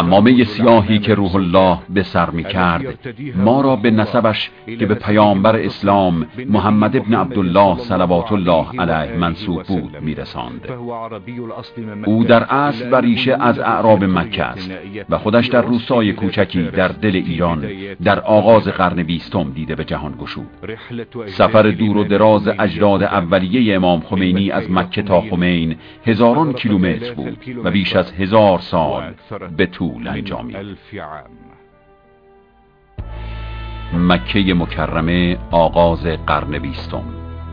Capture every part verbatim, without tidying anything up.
عمامه سیاهی که روح الله به سر می کرد ما را به نسبش که به پیامبر اسلام محمد ابن عبدالله صلوات الله علیه منسوب بود می رساند. او در اصل و ریشه از اعراب مکه است و خودش در روستای کوچکی در دل ایران در آغاز قرن بیستم دیده به جهان گشود. سفر دور و دراز اجداد اولیه امام خمینی از مکه تا خمین هزاران کیلومتر بود و بیش از هزار سال به طول انجامید. مکه مکرمه، آغاز قرن بیستم.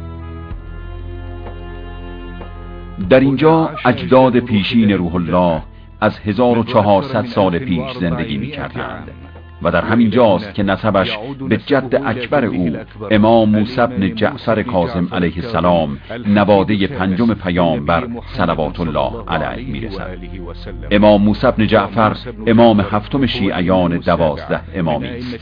در اینجا اجداد پیشین روح الله از هزار و چهارصد سال پیش زندگی می کردند و در همین جاست که نسبش به جد اکبر او امام موسی بن جعفر کاظم علیه السلام نواده پنجم پیامبر صلوات الله علیه می رسد. امام موسی بن جعفر امام هفتم شیعیان دوازده امامی است.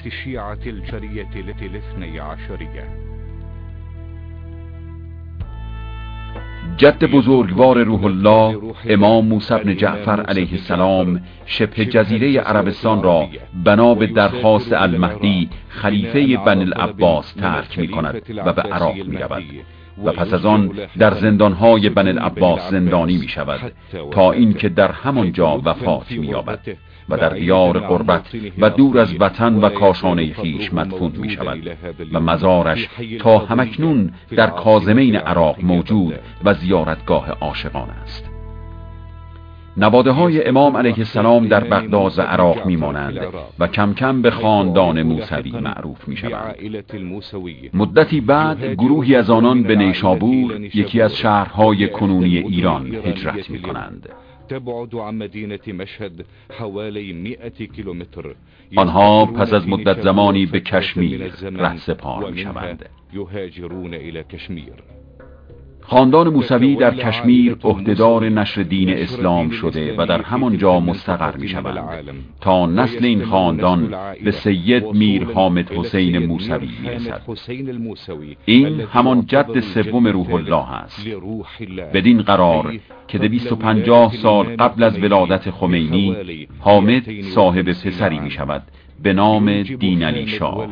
جد بزرگوار روح الله امام موسی بن جعفر علیه السلام شبه جزیره عربستان را بنا به درخواست المهدی خلیفه بنی العباس ترک می کند و به عراق می رود و پس از آن در زندانهای بنی العباس زندانی می شود تا اینکه در همانجا وفات می یابد و در دیار غربت و دور از وطن و کاشانه خویش مدفون می شود و مزارش تا همکنون در کاظمین عراق موجود و زیارتگاه عاشقان است. نواده های امام علیه السلام در بغداد و عراق می مانند و کم کم به خاندان موسوی معروف می شوند. مدتی بعد گروهی از آنان به نیشابور، یکی از شهرهای کنونی ایران، هجرت می کنند. تبعد عن مدينة مشهد حوالي مئة كيلومتر. آنها پس از مدت زمانی به کشمیر رهسپار می شوند. یهاجرون إلى کشمیر. خاندان موسوی در کشمیر عهدهدار نشر دین اسلام شده و در همانجا مستقر می شوند تا نسل این خاندان به سید میر حامد حسین موسوی می رسد. این همان جد سوم روح الله است. بدین قرار که دویست و پنجاه سال قبل از ولادت خمینی حامد صاحب پسری می شود به نام دین علی شاه،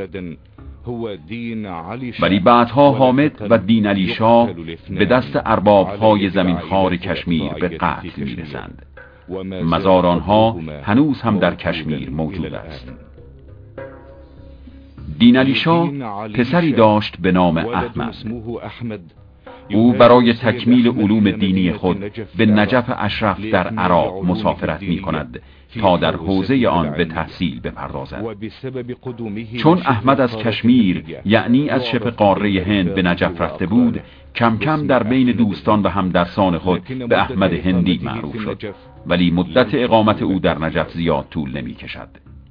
ولی بعدها حامد و دین علی شاه به دست ارباب‌های زمینخوار کشمیر به قتل می‌رسند. مزار آنها هنوز هم در کشمیر موجود است. دین علی شاه پسری داشت به نام احمد. او برای تکمیل علوم دینی خود به نجف اشرف در عراق مسافرت می کند تا در حوزه آن به تحصیل بپردازد. چون احمد از کشمیر یعنی از شبه قاره هند به نجف رفته بود، کم کم در بین دوستان و همدرسان خود به احمد هندی معروف شد، ولی مدت اقامت او در نجف زیاد طول نمی کشد.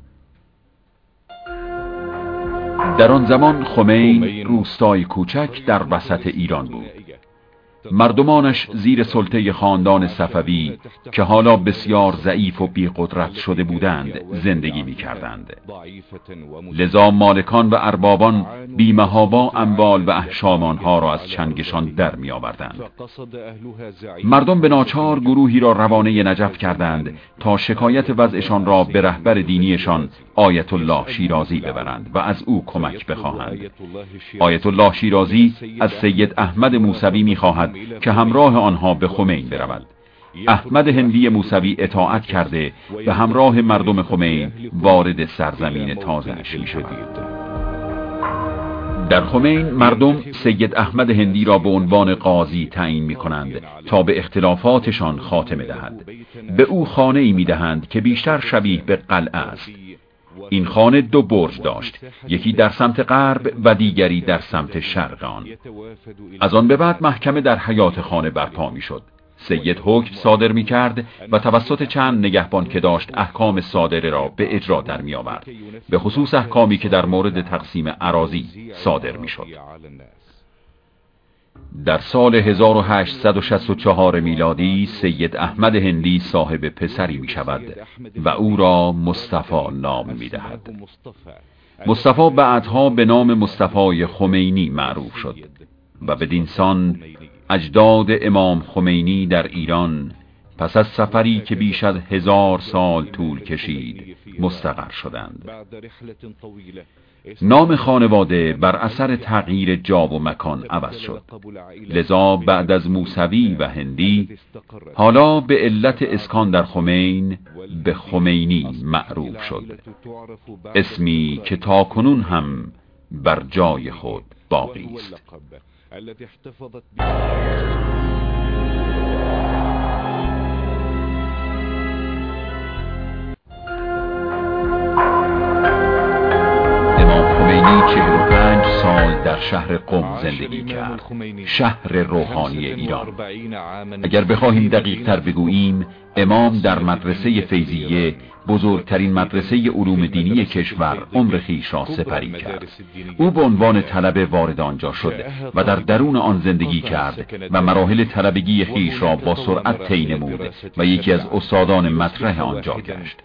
در آن زمان خمین روستای کوچک در وسط ایران بود. مردمانش زیر سلطه خاندان صفوی که حالا بسیار ضعیف و بی‌قدرت شده بودند زندگی می‌کردند. لذا مالکان و اربابان بی‌محابا اموال و احشام آنها را از چنگشان در می‌آوردند. مردم به ناچار گروهی را روانه نجف کردند تا شکایت وضعشان را به رهبر دینیشان آیت الله شیرازی ببرند و از او کمک بخواهند. آیت الله شیرازی از سید احمد موسوی می‌خواهد که همراه آنها به خمین برود. احمد هندی موسوی اطاعت کرده به همراه مردم خمین وارد سرزمین تازه‌اش می‌شود. در خمین مردم سید احمد هندی را به عنوان قاضی تعیین می‌کنند تا به اختلافاتشان خاتمه دهد. به او خانه‌ای می‌دهند که بیشتر شبیه به قلعه است. این خانه دو برج داشت، یکی در سمت غرب و دیگری در سمت شرق آن. از آن به بعد محکمه در حیاط خانه برپا می شد. سید حکم صادر می کرد و توسط چند نگهبان که داشت احکام صادره را به اجرا در می آورد، به خصوص احکامی که در مورد تقسیم اراضی صادر می شد. در سال هزار و هشتصد و شصت و چهار میلادی سید احمد هندی صاحب پسری می شود و او را مصطفی نام می دهد. مصطفی بعدها به نام مصطفی خمینی معروف شد و بدین سان اجداد امام خمینی در ایران پس از سفری که بیش از هزار سال طول کشید مستقر شدند. نام خانواده بر اثر تغییر جا و مکان عوض شد، لذا بعد از موسوی و هندی حالا به علت اسکان در خمین به خمینی معروف شد، اسمی که تاکنون هم بر جای خود باقی است. امام خمینی چهل و پنج سال در شهر قم زندگی کرد، شهر روحانی ایران. اگر بخواهیم دقیق تر بگوییم، امام در مدرسه فیضیه، بزرگترین مدرسه علوم دینی کشور، عمر خویش را سپری کرد. او به عنوان طلبه وارد آنجا شد و در درون آن زندگی کرد و مراحل طلبگی خویش را با سرعت طی نمود و یکی از استادان مطرح آنجا گشت.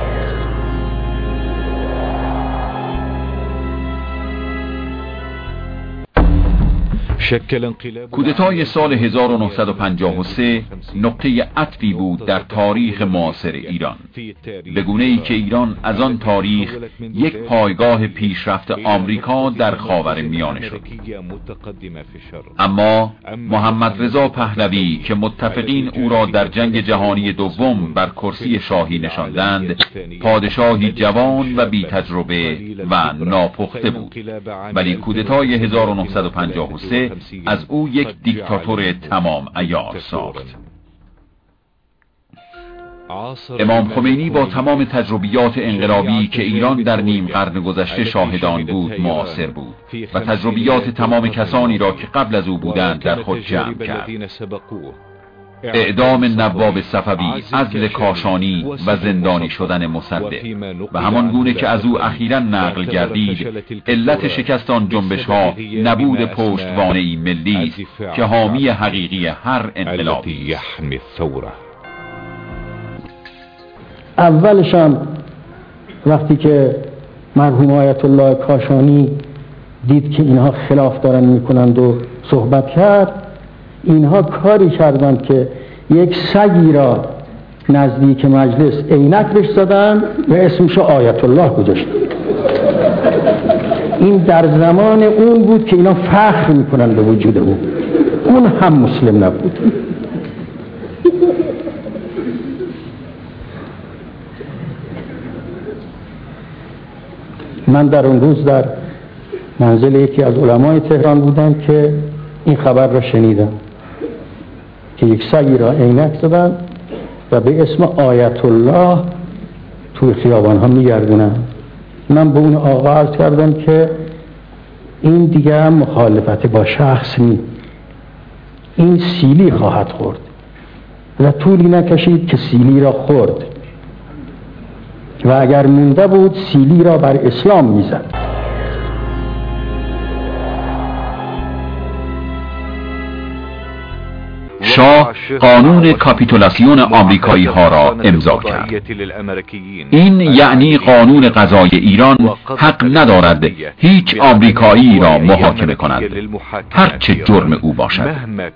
کودتای سال هزار و نهصد و پنجاه و سه نقطه عطفی بود در تاریخ معاصر ایران، به گونه‌ای که ایران از آن تاریخ یک پایگاه پیشرفت آمریکا در خاورمیانه شد. اما محمد رضا پهلوی که متفقین او را در جنگ جهانی دوم بر کرسی شاهی نشاندند، پادشاهی جوان و بی تجربه و ناپخته بود، ولی کودتای هزار و نهصد و پنجاه و سه از او یک دیکتاتور تمام عیار ساخت. امام خمینی با تمام تجربیات انقلابی که ایران در نیم قرن گذشته شاهدان بود معاصر بود و تجربیات تمام کسانی را که قبل از او بودند در خود جمع کرد. اعدام نواب صفوی، عزل کاشانی و زندانی شدن مصدق و همان گونه که از او اخیراً نقل گردید، علت شکست آن جنبش ها نبود پشتوانه‌ای ملی است که حامی حقیقی هر انقلابی است. اولش هم وقتی که مرحوم آیت الله کاشانی دید که اینها خلاف دارن میکنند و صحبت کرد، اینها کاری کردند که یک سگی را نزدیک مجلس عینک بهش زدن و اسمشو آیت الله گذاشتن. این در زمان اون بود که اینا فخر میکنن به وجود اون. اون هم مسلم نبود. من در اون روز در منزل یکی از علمای تهران بودم که این خبر را شنیدم که یک سگی را عینک زدن و به اسم آیت الله توی خیابان ها میگردونن. من به اون آقا عرض کردم که این دیگه مخالفت با شخص نیست، این سیلی خواهد خورد و طولی نکشید که سیلی را خورد و اگر مونده بود سیلی را بر اسلام میزد. شاه قانون کاپیتولاسیون آمریکایی ها را امضا کرد. این یعنی قانون قضایی ایران حق ندارد هیچ آمریکایی را محاکمه کند، هر چه جرم او باشد.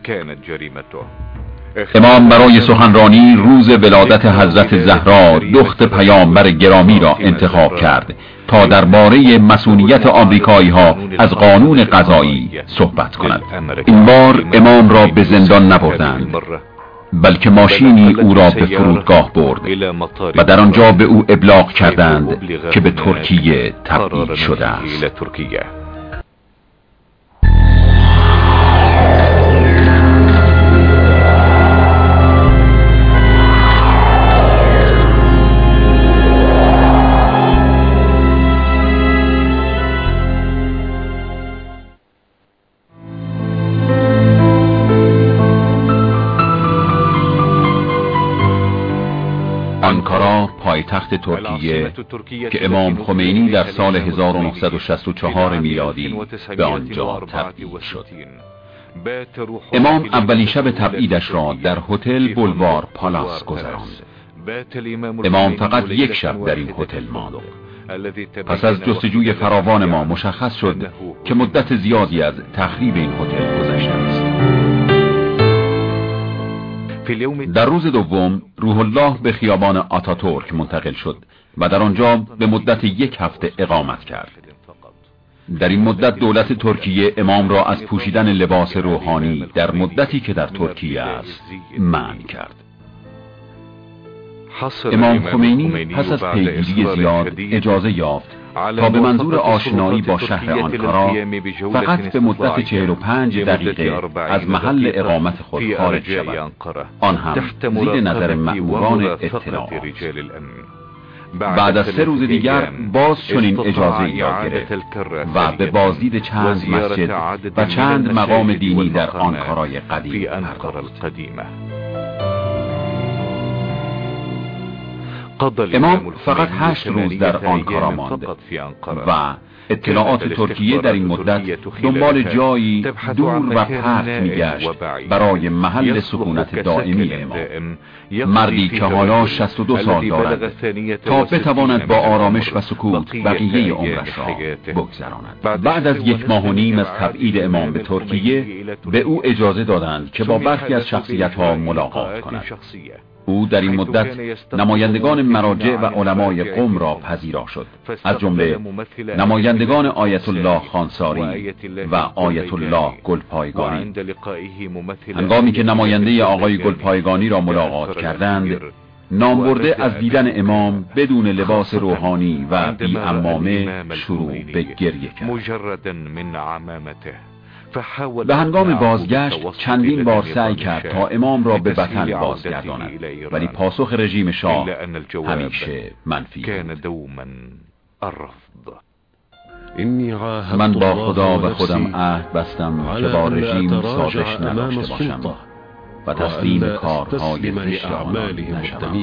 امام برای سخنرانی روز ولادت حضرت زهرا دختر پیامبر گرامی را انتخاب کرد تا درباره مسئولیت آمریکایی ها از قانون قضایی صحبت کند. این بار امام را به زندان نبردند، بلکه ماشینی او را به فرودگاه برد و در آنجا به او ابلاغ کردند که به ترکیه تبعید شده است. آنکارا پایتخت ترکیه که امام خمینی در سال هزار و نهصد و شصت و چهار میلادی به آنجا تبعید شد. امام اولین شب تبعیدش را در هتل بولوار پالاس گذراند. امام فقط یک شب در این هتل ماند. پس از جستجوی فراوان ما مشخص شد که مدت زیادی از تخریب این هتل گذشته است. در روز دوم روح الله به خیابان آتاتورک منتقل شد و در آنجا به مدت یک هفته اقامت کرد. در این مدت دولت ترکیه امام را از پوشیدن لباس روحانی در مدتی که در ترکیه است منع کرد. امام خمینی پس از پیگیری زیاد اجازه یافت تا به منظور آشنایی با شهر آنکارا فقط به مدت چهل و پنج دقیقه از محل اقامت خود خارج شود، آن هم زیر نظر مأموران اطلاعات. بعد از سه روز دیگر باز چنین اجازه را گرفت و به بازدید چند مسجد و چند مقام دینی در آنکارای قدیم پرداخت. امام فقط هشت روز در آنکارا ماند و اطلاعات ترکیه در این مدت دنبال جایی دور و پرت میگشت برای محل سکونت دائمی امام، مردی که حالا شصت و دو سال دارد تا بتواند با آرامش و سکوت بقیه عمرش را بگذراند. بعد از یک ماه و نیم از تبعید امام به ترکیه به او اجازه دادند که با برخی از شخصیت‌ها ملاقات کند. او در این مدت نمایندگان مراجع و علمای قم را پذیرا شد، از جمله نمایندگان آیت الله خانساری و آیت الله گلپایگانی. هنگامی که نماینده آقای گلپایگانی را ملاقات کردند، نامبرده از دیدن امام بدون لباس روحانی و بی عمامه شروع به گریه کرد. به هنگام بازگشت چندین بار سعی کرد تا امام را به وطن بازگرداند، ولی پاسخ رژیم شاه همیشه منفی بود. من با خدا و خودم عهد بستم که با رژیم سازش نداشته باشم و تسلیم کارهای زشت آنان نشوم.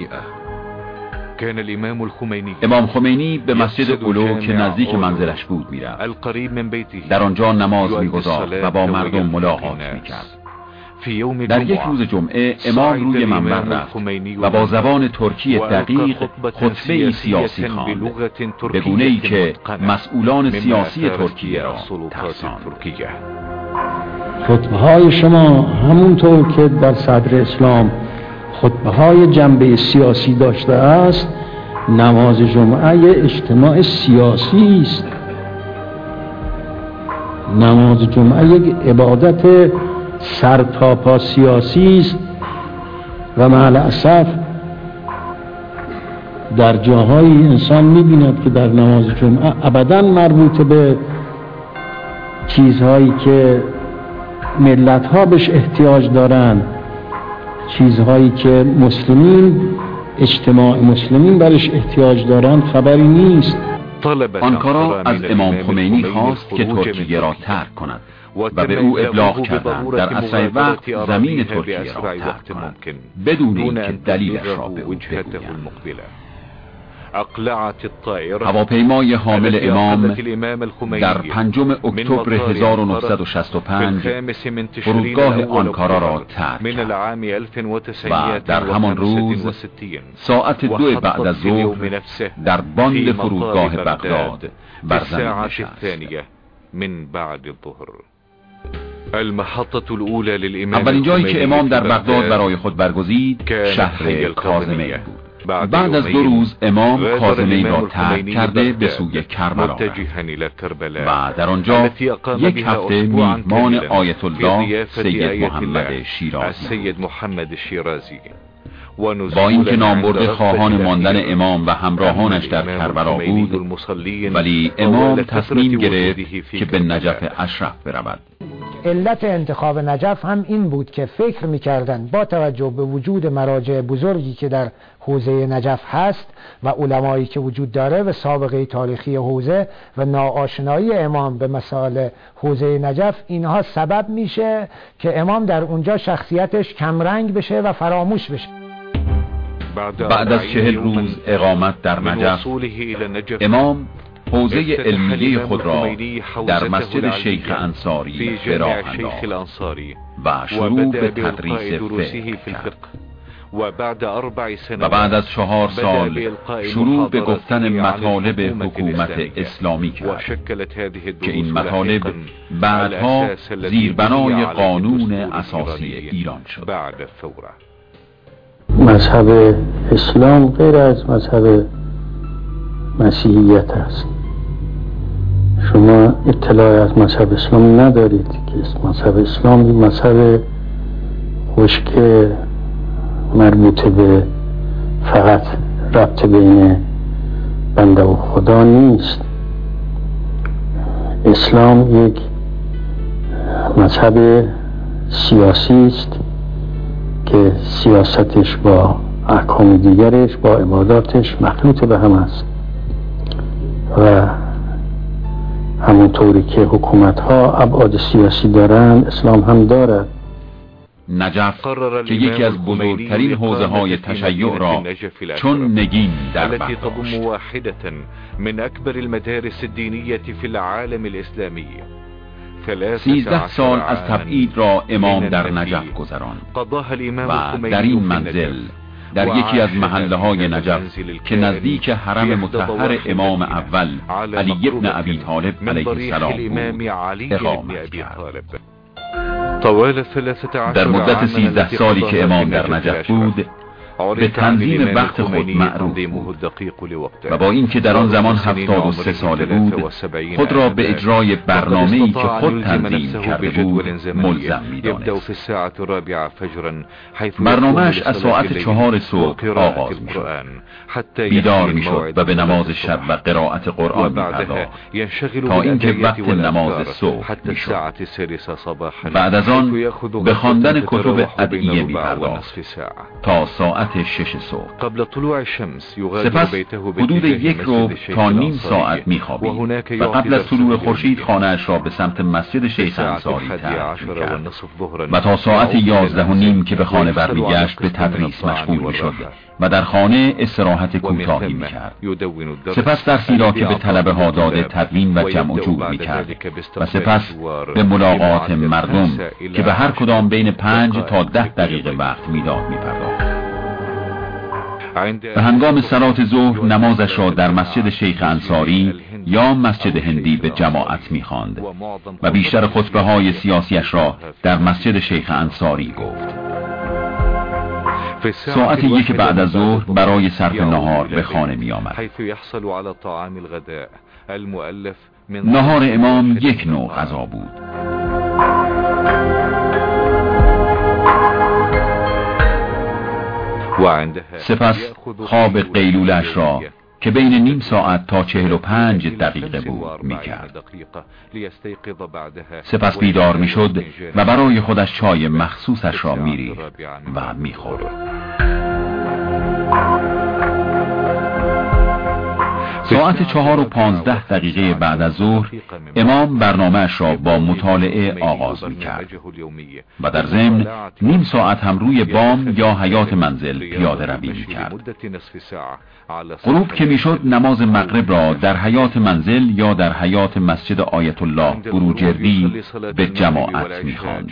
امام خمینی به مسجد اولو که نزدیک منزلش بود میرفت. در آنجا نماز میگذارد و با مردم ملاقات میکرد. در یک روز جمعه امام روی منبر رفت و با زبان ترکی دقیق خطبه سیاسی خواند، به گونه‌ای که مسئولان سیاسی ترکیه را ترساند. خطبه های شما همونطور که در صدر اسلام خطبه های جنبه سیاسی داشته است، نماز جمعه اجتماع سیاسی است. نماز جمعه یک عبادت سرتاپا سیاسی است و مع الاسف در جاهایی انسان می‌بیند که در نماز جمعه ابداً مربوط به چیزهایی که ملت‌ها بهش احتیاج دارند، چیزهایی که مسلمین، اجتماع مسلمین برش احتیاج دارند، خبری نیست. آنکارا از امام خمینی خواست که ترکیه را ترک کند و به او ابلاغ کردند در اسرع وقت زمین ترکیه را ترک کند بدون اینکه دلیلش را به او بگویند. هواپیمای حامل امام در پنجم اکتبر هزار و نهصد و شصت و پنج فرودگاه آنکارا را ترک کرد و در همان روز ساعت دو بعد از ظهر در باند فرودگاه بغداد بر زمین نشست. اولین جایی که امام در بغداد برای خود برگزید شهر کاظمه بود. بعد از دو روز امام کاظمه را ترک کرده به سوی کربلا و در آنجا یک هفته میهمان آیت الله سید محمد شیرازی. با اینکه نامبرده خواهان ماندن امام و همراهانش در کربلا بود، ولی امام تصمیم گرفت که به نجف اشرف برود. علت انتخاب نجف هم این بود که فکر می‌کردند با توجه به وجود مراجع بزرگی که در حوزه نجف هست و علمایی که وجود داره و سابقه تاریخی حوزه و ناآشنایی امام به مسائل حوزه نجف، اینها سبب میشه که امام در اونجا شخصیتش کمرنگ بشه و فراموش بشه. بعد از چهل روز اقامت در نجف، امام حوزه علمیه خود را در مسجد شیخ انصاری به راه انداخت و شروع به تدریس فقه کرد. و بعد از چهار سال شروع به گفتن مطالب حکومت اسلامی کرد که این مطالب بعدها زیربنای قانون اساسی ایران شد. مذهب اسلام غیر از مذهب مسیحیت است. شما اطلاع از مذهب اسلام ندارید که مذهب اسلام این مذهب خشک مربوط به فقط ربط بین بنده و خدا نیست. اسلام یک مذهب سیاسی است که سیاستش با احکام دیگرش با عباداتش مخلوط به هم است و همونطوری که حکومت ها ابعاد سیاسی دارند اسلام هم دارد. نجف که یکی از بزرگترین حوزه های تشیع را چون نگین در بر داشت. واحدة من أكبر المدارس الدينية في العالم الإسلامي. سیزده سال از تبعید را امام در نجف گذراند و در این منزل در یکی از محله های نجف که نزدیک حرم مطهر امام اول علی ابن ابی طالب علیه السلام بود اقامت کرد. در مدت سیزده سالی که امام در نجف بود به تنظیم وقت خود معروف بود و با اینکه در آن زمان هفتاد و سه ساله بود خود را به اجرای برنامه‌ای که خود تنظیم کرده بود ملزم می‌دانست. برنامه‌اش از ساعت چهار صبح آغاز می‌شد. بیدار می‌شد و به نماز شب و قرائت قرآن می‌پرداخت تا اینکه وقت نماز صبح می‌شد. بعد از آن به خواندن کتب ادعیه می‌پرداخت تا ساعت شش صبح. سپس حدود یک ربع تا نیم ساعت می‌خوابید و قبل از طلوع خورشید خانه‌اش را به سمت مسجد شیخ انصاری ترک می‌کرد و تا ساعت یازده و نیم که به خانه برمیگشت به تدریس مشغول می‌شد و در خانه استراحت کوتاهی می‌کرد. سپس درسی را که به طلبه ها داده تدوین و جمع و جور می‌کرد و سپس به ملاقات مردم که به هر کدام بین پنج تا ده دقیقه وقت میداد می‌پرداخت. به هنگام صلات ظهر نمازش را در مسجد شیخ انصاری یا مسجد هندی به جماعت می‌خواند و بیشتر خطبه های سیاسیش را در مسجد شیخ انصاری گفت. ساعت یک بعد از ظهر برای صرف نهار به خانه می آمد. نهار امام یک نوع غذا بود. سپس خواب قیلولش را که بین نیم ساعت تا چهل و پنج دقیقه بود میکرد. سپس بیدار میشد و برای خودش چای مخصوصش را میریخت و میخورد. ساعت چهار و پانزده دقیقه بعد از ظهر امام برنامه‌اش را با مطالعه آغاز می‌کرد و در ضمن نیم ساعت هم روی بام یا حیاط منزل پیاده روی می‌کرد. غروب که میشد نماز مغرب را در حیاط منزل یا در حیاط مسجد آیت الله بروجردی به جماعت می‌خواند.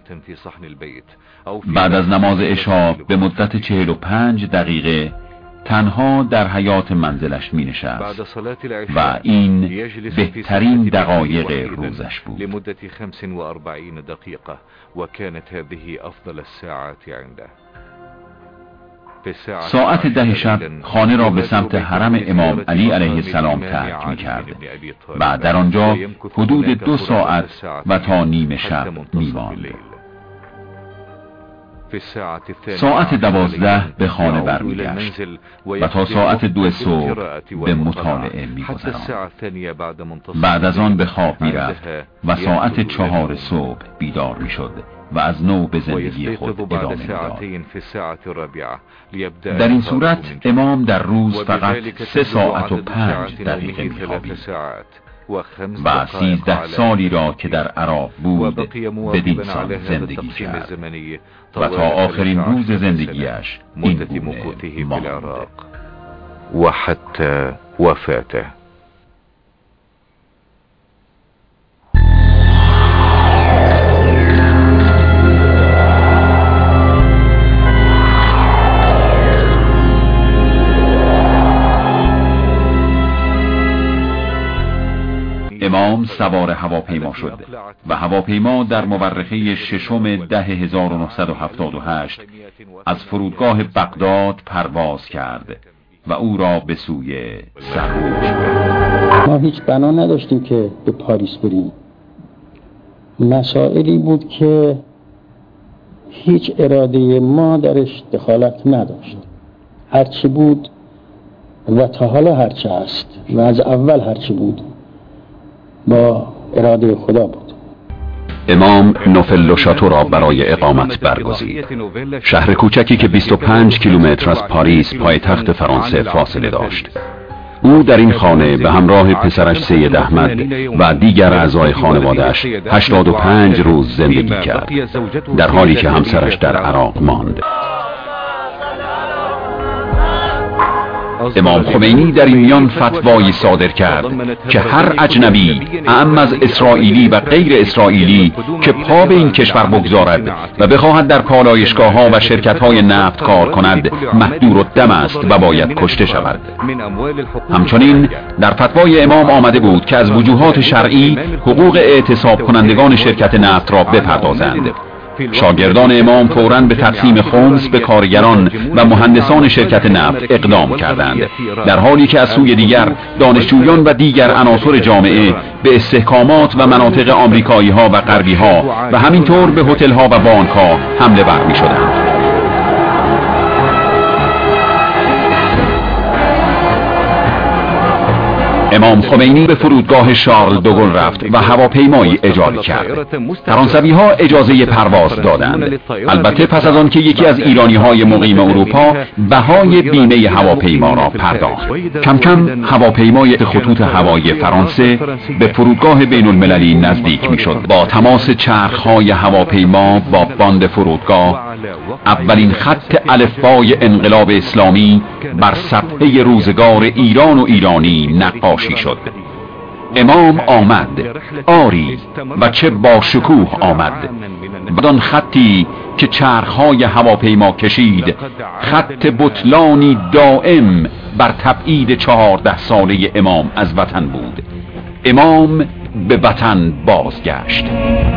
بعد از نماز عشا به مدت چهل و پنج دقیقه تنها در حیاط منزلش می نشست و این بهترین دقایق روزش بود. لمدة خمس وأربعين دقيقة وكانت هذه أفضل الساعات عنده. ساعت ده شب خانه را به سمت حرم امام علی علیه السلام ترک می کرد و در آنجا حدود دو ساعت و تا نیم شب می ماند. ساعت دوازده به خانه برمیگشت و تا ساعت دو صبح به مطالعه می‌گذراند. بعد از آن به خواب می‌رفت و ساعت چهار صبح بیدار می‌شد و از نو به زندگی خود ادامه می‌داد. در این صورت امام در روز فقط سه ساعت و پنج دقیقه می‌خوابید و سیزده سالی را که در عراق بود بدین سان زندگی کرد و تا آخرین روز زندگیش این گونه ماند و حتی وفاته. امام سوار هواپیما شد و هواپیما در مورخه ششم ده هزار و نهصد و هفتاد و هشت از فرودگاه بغداد پرواز کرد و او را به سوی سروج. ما هیچ بنا نداشتیم که به پاریس بریم. مسائلی بود که هیچ اراده ما درش دخالت نداشت. هرچی بود و تا حالا هرچی هست و از اول هرچی بود با اراده خدا بود. امام نوفل شاتو را برای اقامت برگزید. شهر کوچکی که بیست و پنج کیلومتر از پاریس پایتخت فرانسه فاصله داشت. او در این خانه به همراه پسرش سید احمد و دیگر اعضای خانواده‌اش هشتاد و پنج روز زندگی کرد، در حالی که همسرش در عراق ماند. امام خمینی در این میان فتوایی صادر کرد که هر اجنبی اعم از اسرائیلی و غیر اسرائیلی که پا به این کشور بگذارد و بخواهد در کالایشگاه‌ها و شرکت‌های نفت کار کند محدور الدم است و باید کشته شود. همچنین در فتوای امام آمده بود که از وجوهات شرعی حقوق اعتصاب کنندگان شرکت نفت را بپردازند. شاگردان امام فوراً به تقسیم خمس به کارگران و مهندسان شرکت نفت اقدام کردند، در حالی که از سوی دیگر دانشجویان و دیگر عناصر جامعه به استحکامات و مناطق آمریکایی ها و غربی ها و همینطور به هتل ها و بانک ها حمله ور می شدند. امام خمینی به فرودگاه شارل دوگل رفت و هواپیمایی اجاره کرد. فرانسوی ها اجازه پرواز دادند، البته پس از آن که یکی از ایرانی های مقیم اروپا بهای بیمه هواپیما را پرداخت. کم کم هواپیمای خطوط هوایی فرانسه به فرودگاه بین المللی نزدیک می شد. با تماس چرخ های هواپیما با باند فرودگاه، اولین خط الفبای انقلاب اسلامی بر صفحه روزگار ایران و ایرانی نقاشی شد. امام آمد، آری و چه با شکوه آمد. بدان خطی که چرخهای هواپیما کشید، خط بطلانی دائم بر تبعید چهارده ساله امام از وطن بود. امام به وطن بازگشت.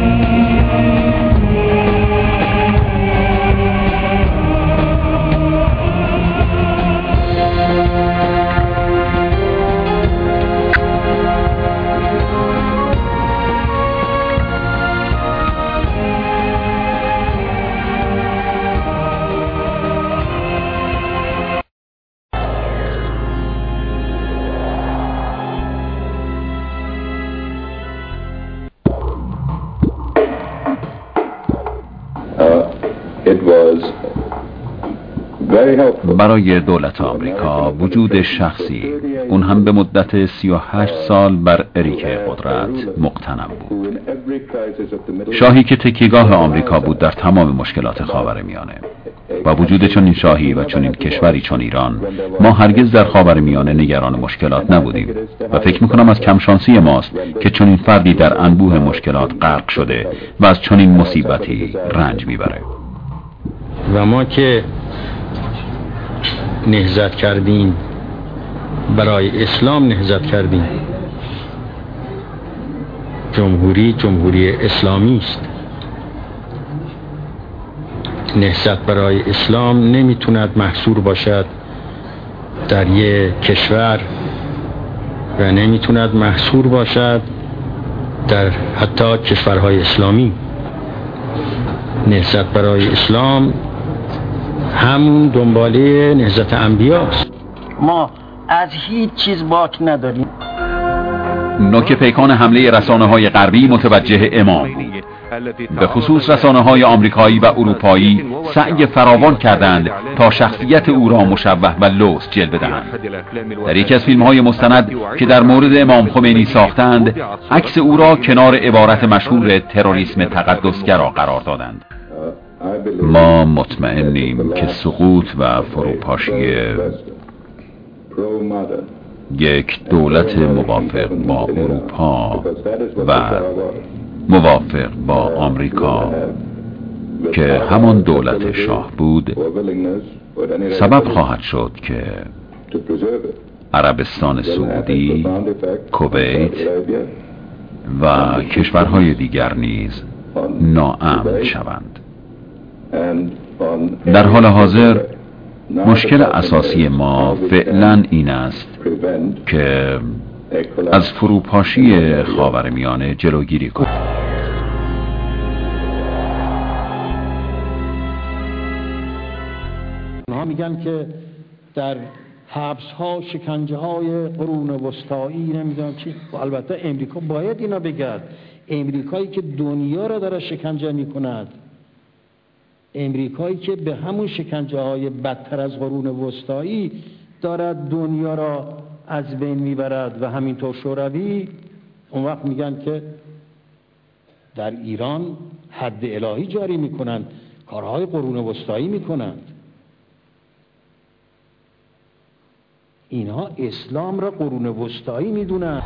برای دولت آمریکا وجود شخصی، اون هم به مدت سی و هشت سال بر اریکه قدرت مقتنم بود. شاهی که تکیهگاه آمریکا بود در تمام مشکلات خاورمیانه. با وجود چنین شاهی و چنین کشوری چون ایران، ما هرگز در خاورمیانه نگران مشکلات نبودیم و فکر میکنم از کمشانسی ماست که چنین فردی در انبوه مشکلات غرق شده و از چنین مصیبتی رنج میبره. و ما که نهضت کردیم، برای اسلام نهضت کردیم. جمهوری جمهوری اسلامی است. نهضت برای اسلام نمیتوند محصور باشد در یک کشور و نمیتوند محصور باشد در حتی کشورهای اسلامی. نهضت برای اسلام همون دنباله نهضت انبیاست. ما از هیچ چیز باک نداریم. نوک پیکان حمله رسانه‌های غربی متوجه امام بود. به خصوص رسانه‌های آمریکایی و اروپایی سعی فراوان کردند تا شخصیت او را مشوه و لوث جلوه دهند. در یکی از فیلم‌های مستند که در مورد امام خمینی ساختند، عکس او را کنار عبارت مشهور تروریسم تقدسگرا قرار دادند. ما مطمئنیم که سقوط و فروپاشی یک دولت موافق با اروپا و موافق با آمریکا که همان دولت شاه بود سبب خواهد شد که عربستان سعودی، کویت و کشورهای دیگر نیز ناامن شوند. در حال حاضر مشکل اساسی ما فعلا این است که از فروپاشی خاورمیانه جلوگیری کنیم. اونها میگن که در حبس ها شکنجه های قرون وسطایی نمیدونم چی، و البته امریکا باید اینا بگرد. امریکایی که دنیا را داره شکنجه میکند، امریکایی که به همون شکنجه های بدتر از قرون وسطایی دارد دنیا را از بین میبرد و همینطور شوروی، اون وقت میگن که در ایران حد الهی جاری میکنند، کارهای قرون وسطایی میکنند. اینها اسلام را قرون وسطایی میدونند.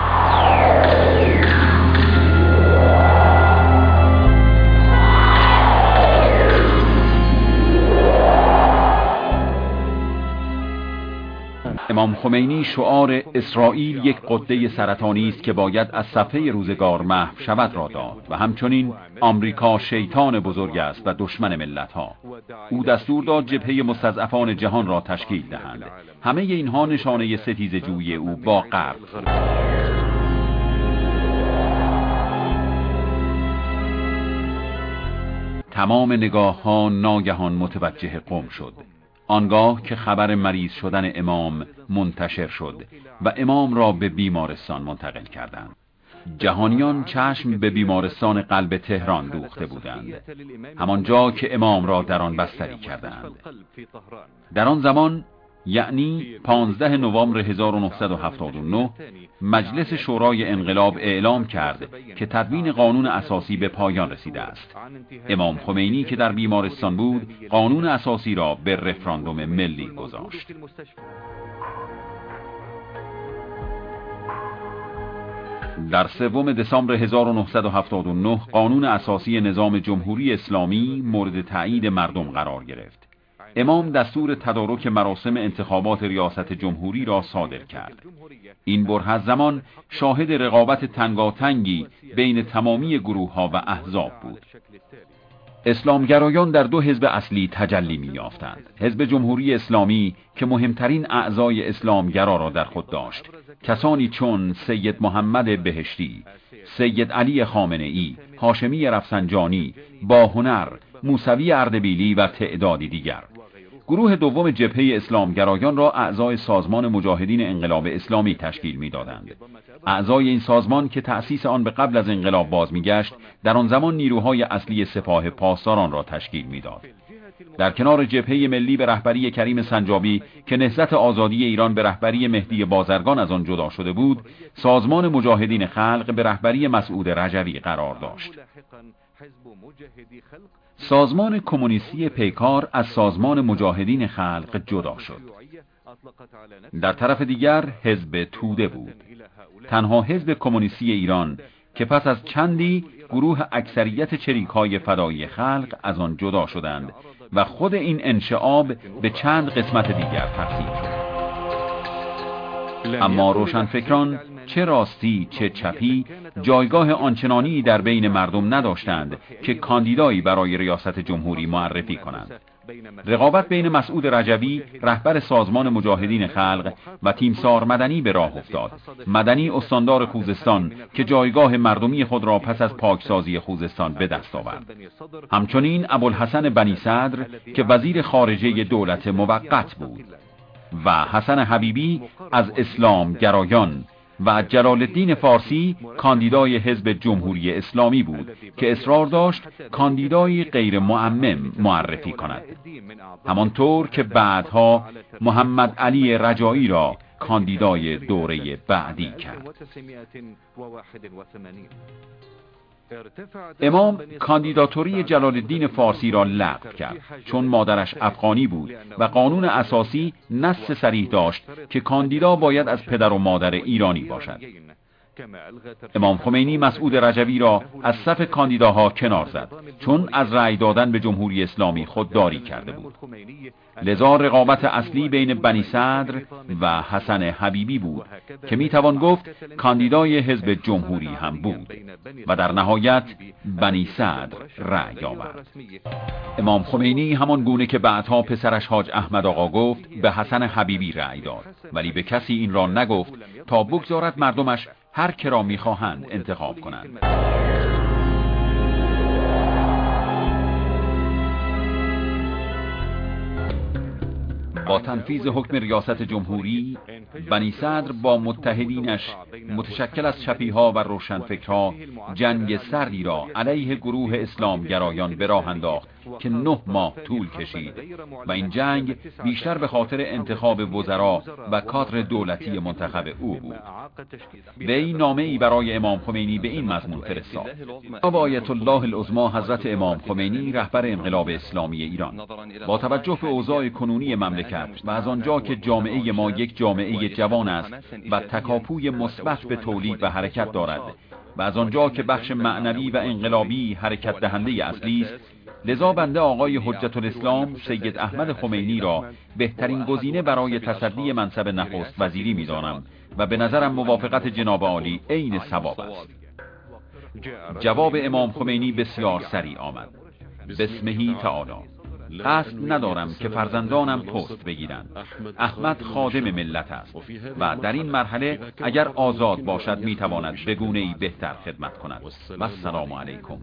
امام خمینی شعار اسرائیل یک غده سرطانی است که باید از صفحه روزگار محو شود را داد و همچنین آمریکا شیطان بزرگ است و دشمن ملت ها. او دستور داد جبهه مستضعفان جهان را تشکیل دهند. همه اینها نشانه ستیز جویی او با غرب بود. تمام نگاه ها ناگهان متوجه قم شد. آنگاه که خبر مریض شدن امام منتشر شد و امام را به بیمارستان منتقل کردند. جهانیان چشم به بیمارستان قلب تهران دوخته بودند، همانجا که امام را در آن بستری کردند. در آن زمان، یعنی پانزده نوامبر هزار و نهصد و هفتاد و نه، مجلس شورای انقلاب اعلام کرد که تدوین قانون اساسی به پایان رسیده است. امام خمینی که در بیمارستان بود، قانون اساسی را به رفراندوم ملی گذاشت. در سوم دسامبر هزار و نهصد و هفتاد و نه قانون اساسی نظام جمهوری اسلامی مورد تایید مردم قرار گرفت. امام دستور تدارک مراسم انتخابات ریاست جمهوری را صادر کرد. این بره از زمان شاهد رقابت تنگاتنگی بین تمامی گروه‌ها و احزاب بود. اسلامگرایان در دو حزب اصلی تجلی می‌یافتند. حزب جمهوری اسلامی که مهمترین اعضای اسلامگرا را در خود داشت، کسانی چون سید محمد بهشتی، سید علی خامنه‌ای، هاشمی رفسنجانی، باهنر، موسوی اردبیلی و تعدادی دیگر. گروه دوم جبهه اسلامگرایان را اعضای سازمان مجاهدین انقلاب اسلامی تشکیل می‌دادند. اعضای این سازمان که تأسیس آن به قبل از انقلاب باز می‌گشت، در آن زمان نیروهای اصلی سپاه پاسداران را تشکیل می‌داد. در کنار جبهه ملی به رهبری کریم سنجابی که نهضت آزادی ایران به رهبری مهدی بازرگان از آن جدا شده بود، سازمان مجاهدین خلق به رهبری مسعود رجوی قرار داشت. سازمان کمونیستی پیکار از سازمان مجاهدین خلق جدا شد. در طرف دیگر حزب توده بود، تنها حزب کمونیستی ایران که پس از چندی گروه اکثریت چریک‌های فدایی خلق از آن جدا شدند و خود این انشعاب به چند قسمت دیگر تقسیم شد. اما روشنفکران چه راستی چه چپی جایگاه آنچنانی در بین مردم نداشتند که کاندیدایی برای ریاست جمهوری معرفی کنند. رقابت بین مسعود رجوی رهبر سازمان مجاهدین خلق و تیمسار مدنی به راه افتاد. مدنی استاندار خوزستان که جایگاه مردمی خود را پس از پاکسازی خوزستان به دست آورد. همچنین ابوالحسن بنی صدر که وزیر خارجه دولت موقت بود و حسن حبیبی از اسلام گرایان و جلال الدین فارسی کاندیدای حزب جمهوری اسلامی بود که اصرار داشت کاندیدای غیر معمم معرفی کند، همانطور که بعدها محمد علی رجایی را کاندیدای دوره بعدی کرد. امام کاندیداتوری جلال الدین فارسی را لغو کرد چون مادرش افغانی بود و قانون اساسی نص صریح داشت که کاندیدا باید از پدر و مادر ایرانی باشد. امام خمینی مسعود رجوی را از صف کاندیداها کنار زد، چون از رأی دادن به جمهوری اسلامی خودداری کرده بود. لذا رقابت اصلی بین بنی صدر و حسن حبیبی بود که میتوان گفت کاندیدای حزب جمهوری هم بود و در نهایت بنی صدر رأی آورد. امام خمینی همان گونه که بعدها پسرش حاج احمد آقا گفت به حسن حبیبی رأی داد، ولی به کسی این را نگفت تا بگذارد مردمش هر که را میخواهند انتخاب کنند. با تنفیذ حکم ریاست جمهوری، بنی صدر با متحدینش متشکل از چپیها و روشنفکرها جنگ سردی را علیه گروه اسلامگرایان به راه انداخت که نه ماه طول کشید و این جنگ بیشتر به خاطر انتخاب وزرا و کادر دولتی منتخب او بود. وی نامه‌ای برای امام خمینی به این مضمون فرستاد: جناب آیت الله العظمی حضرت امام خمینی رهبر انقلاب اسلامی ایران، با توجه به اوضاع کنونی مملکت و از آنجا که جامعه ما یک جامعه جوان است و تکاپوی مثبت به تولید و حرکت دارد و از آنجا که بخش معنوی و انقلابی حرکت دهنده اصلی است، لذا بنده آقای حجت الاسلام سید احمد خمینی را بهترین گزینه برای تصدی منصب نخست وزیری می‌دانم و به نظرم موافقت جناب عالی عین صواب است. جواب امام خمینی بسیار سریع آمد: بسمه تعالی، قصد ندارم که فرزندانم پست بگیرند. احمد خادم ملت است و در این مرحله اگر آزاد باشد میتواند به گونه‌ای بهتر خدمت کند. و السلام علیکم.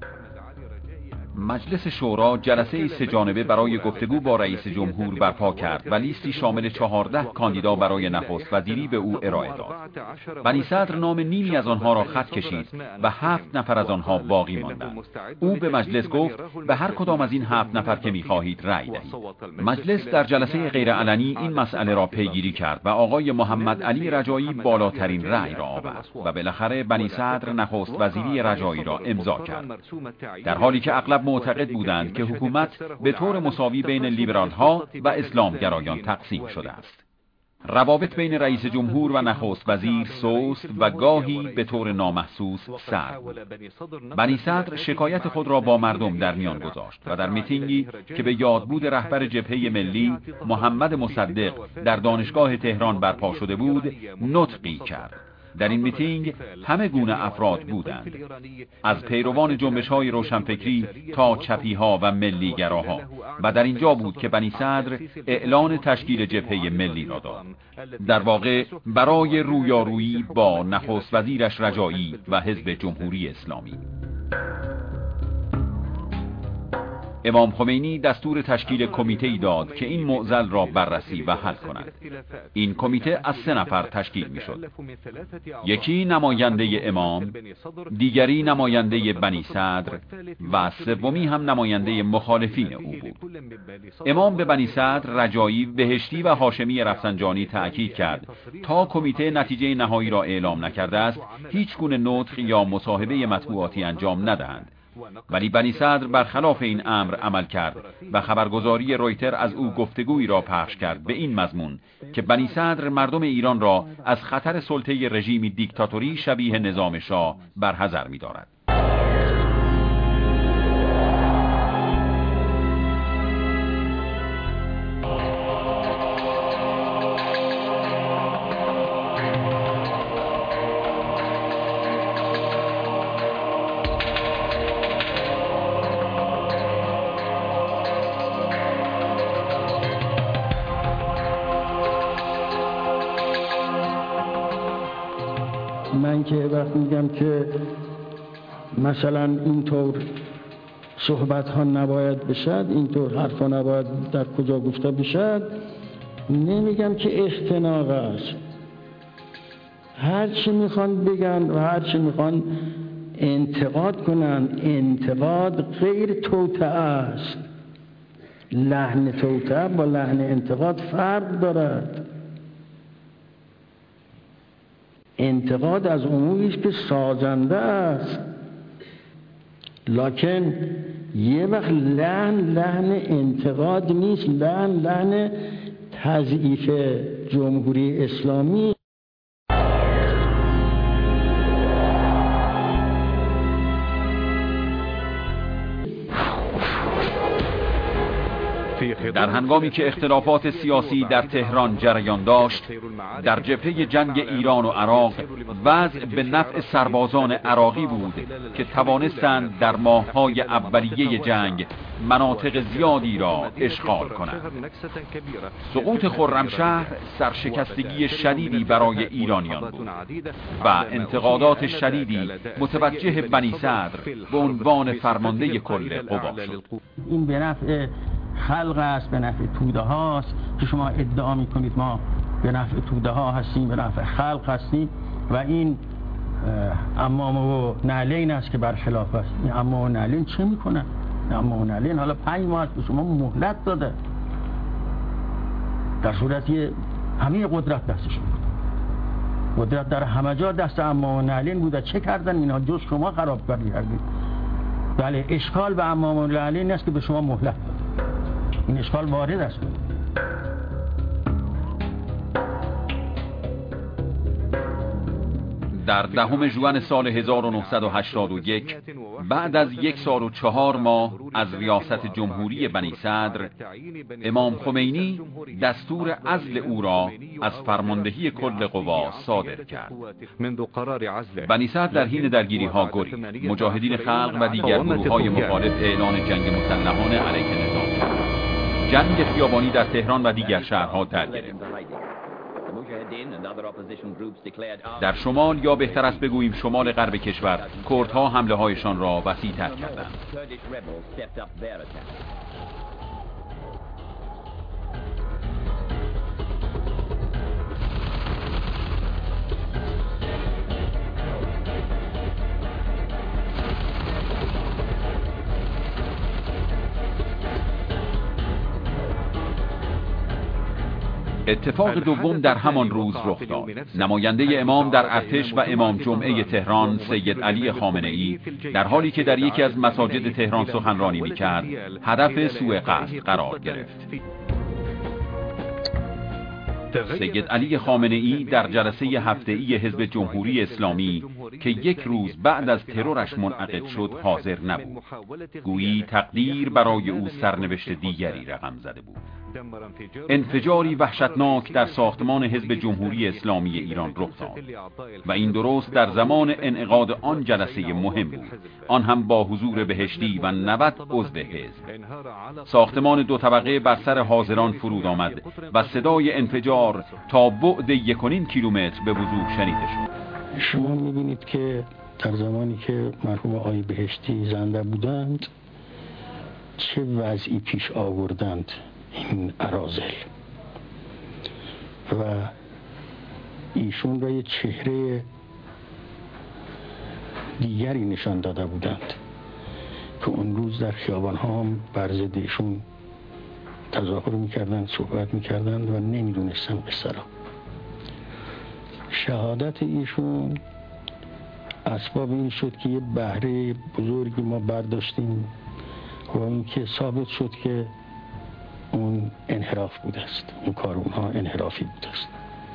مجلس شورا جلسه سه جانبه برای گفتگو با رئیس جمهور برپا کرد و لیستی شامل چهارده کاندیدا برای نخست وزیری به او ارائه داد. بنی صدر نام نیمی از آنها را خط کشید و هفت نفر از آنها باقی ماندند. او به مجلس گفت به هر کدام از این هفت نفر که می‌خواهید رأی دهید. مجلس در جلسه غیرعلنی این مسئله را پیگیری کرد و آقای محمد علی رجایی بالاترین رأی را آورد و بالاخره بنی صدر نخست وزیری رجایی را امضا کرد، در حالی که اغلب معتقد بودند که حکومت به طور مساوی بین لیبرال ها و اسلامگرایان تقسیم شده است. روابط بین رئیس جمهور و نخست وزیر سست و گاهی به طور نامحسوس سرد بود. بنی صدر شکایت خود را با مردم در میان گذاشت و در میتینگی که به یادبود رهبر جبهه ملی محمد مصدق در دانشگاه تهران برپا شده بود نطقی کرد. در این میتینگ همه گونه افراد بودند، از پیروان جنبش‌های روشنفکری تا چپی‌ها و ملی‌گراها، و در اینجا بود که بنی صدر اعلان تشکیل جبهه ملی را داد، در واقع برای رویارویی با نخست وزیرش رجایی و حزب جمهوری اسلامی. امام خمینی دستور تشکیل کمیته‌ای داد که این معضل را بررسی و حل کند. این کمیته از سه نفر تشکیل می‌شد: یکی نماینده امام، دیگری نماینده بنی صدر و سومی هم نماینده مخالفین او بود. امام به بنی صدر، رجایی، بهشتی و هاشمی رفسنجانی تأکید کرد تا کمیته نتیجه نهایی را اعلام نکرده است هیچ گونه نطق یا مصاحبه مطبوعاتی انجام ندهند. ولی بنی صدر برخلاف این امر عمل کرد و خبرگزاری رویتر از او گفتگویی را پخش کرد به این مضمون که بنی صدر مردم ایران را از خطر سلطه رژیمی دیکتاتوری شبیه نظام شاه برحذر می‌دارد. من که وقت میگم که مثلا اینطور صحبت ها نباید بشد، اینطور حرف ها نباید در کجا گفته بشد، نمیگم که اختناق است. هر چی میخوان بگن و هر چی میخوان انتقاد کنن، انتقاد غیر توطئه است. لحن توطئه با لحن انتقاد فرق دارد. انتقاد از اموری است که سازنده است، لکن یه وقت لحن لحن انتقاد نیست، لحن لحن تضعیف جمهوری اسلامی. در هنگامی که اختلافات سیاسی در تهران جریان داشت، در جبهه جنگ ایران و عراق وضع به نفع سربازان عراقی بود که توانستند در ماه‌های اولیه جنگ مناطق زیادی را اشغال کنند. سقوط خرمشهر سرشکستگی شدیدی برای ایرانیان بود و انتقادات شدیدی متوجه بنی صدر به عنوان فرمانده کل قوا شد. این به نفع خلق است، به نفع توده هاست که شما ادعا میکنید ما به نفع توده ها هستیم، به نفع خلق هستیم و این امام و نعلین است که برخلاف است. این امام و نعلین چه میکنن؟ امام و نعلین حالا پنج ماه است به شما مهلت داده، در صورتی همه قدرت دستشون بود. قدرت در همه جا دست امام و نعلین بوده. چه کردن اینا جز شما خراب کردید؟ بله، اشکال به امام و نعلین است که به شما مهلت داده. این اشکال وارد است. در دهم ژوئن سال هزار و نهصد و هشتاد و یک بعد از یک سال و چهار ماه از ریاست جمهوری بنی صدر، امام خمینی دستور عزل او را از فرماندهی کل قوا صادر کرد. بنی صدر در حین درگیری ها گریخت. مجاهدین خلق و دیگر گروه های مخالف اعلان جنگ مسلحانه علیه نظام کرد. جنگ خیابانی در تهران و دیگر شهرها در گرفت. در شمال، یا بهتر است بگوییم شمال غرب کشور، کردها حمله هایشان را وسیع‌تر کردند. اتفاق دوم در همان روز رخ داد. نماینده امام در ارتش و امام جمعه تهران سید علی خامنه‌ای در حالی که در یکی از مساجد تهران سخنرانی می‌کرد، هدف سوء قصد قرار گرفت. سید علی خامنه‌ای در جلسه هفته‌ای حزب جمهوری اسلامی که یک روز بعد از ترورش منعقد شد حاضر نبود. گویی تقدیر برای او سرنوشت دیگری رقم زده بود. انفجاری وحشتناک در ساختمان حزب جمهوری اسلامی ایران رخ داد و این درست در زمان انعقاد آن جلسه مهم بود، آن هم با حضور بهشتی و نود عضو حزب. ساختمان دو طبقه بر سر حاضران فرود آمد و صدای انفجار تا بعد یک و نیم کیلومتر به وضوح شنیده شد. شما می‌بینید که در زمانی که مرحوم آقای بهشتی زنده بودند چه وضعی پیش آوردند این اراذل و ایشون را یه چهره دیگری نشان داده بودند که اون روز در خیابان ها هم بر ضد ایشون تظاهر میکردند، صحبت میکردند و نمیدونستن به سلام. شهادت ایشون اسباب این شد که یه بهره بزرگی ما برداشتیم و این که ثابت شد که اون انحراف بوده است، اون کار اونها انحرافی بوده است.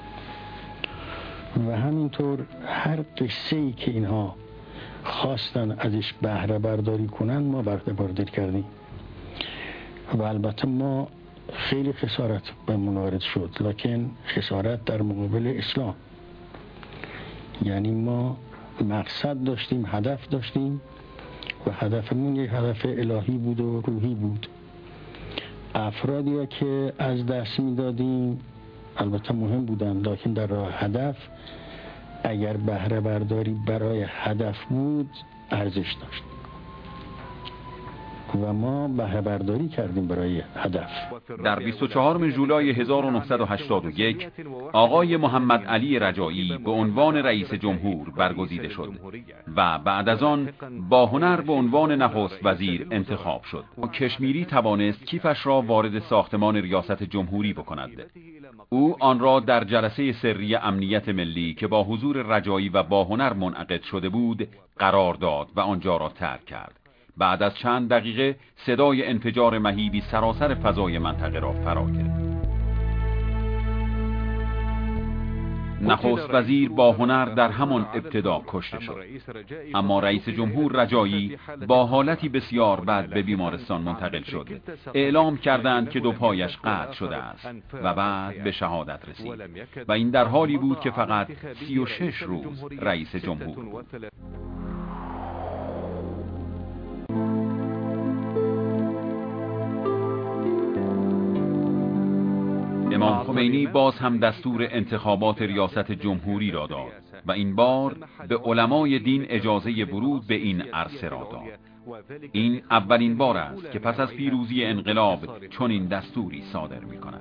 و همینطور هر قصه ای که اینها خواستن ازش بهره برداری کنن ما بهره برداری کردیم و البته ما خیلی خسارت به منوارد شد، لکن خسارت در مقابل اسلام. یعنی ما مقصد داشتیم، هدف داشتیم و هدفمون یک هدف الهی بود و روحی بود. افرادی را که از دست میدادیم البته مهم بودن، لکن در راه هدف اگر بهره برداری برای هدف بود ارزش داشت و ما بهره برداری کردیم برای هدف. در بیست و چهارم ژولای هزار و نهصد و هشتاد و یک آقای محمد علی رجایی به عنوان رئیس جمهور برگزیده شد و بعد از آن با هنر به عنوان نخست وزیر انتخاب شد. کشمیری توانست کیفش را وارد ساختمان ریاست جمهوری بکند. او آن را در جلسه سری امنیت ملی که با حضور رجایی و با هنر منعقد شده بود قرار داد و آنجا را ترک کرد. بعد از چند دقیقه صدای انفجار مهیبی سراسر فضای منطقه را فرا گرفت. نخست وزیر با هنر در همان ابتدا کشته شد، اما رئیس جمهور رجایی با حالتی بسیار بد به بیمارستان منتقل شد. اعلام کردند که دو پایش قطع شده است و بعد به شهادت رسید و این در حالی بود که فقط سی و شش روز رئیس جمهور بود. امام خمینی باز هم دستور انتخابات ریاست جمهوری را داد و این بار به علمای دین اجازه ورود به این عرصه را داد. این اولین بار است که پس از پیروزی انقلاب چنین دستوری صادر می کند.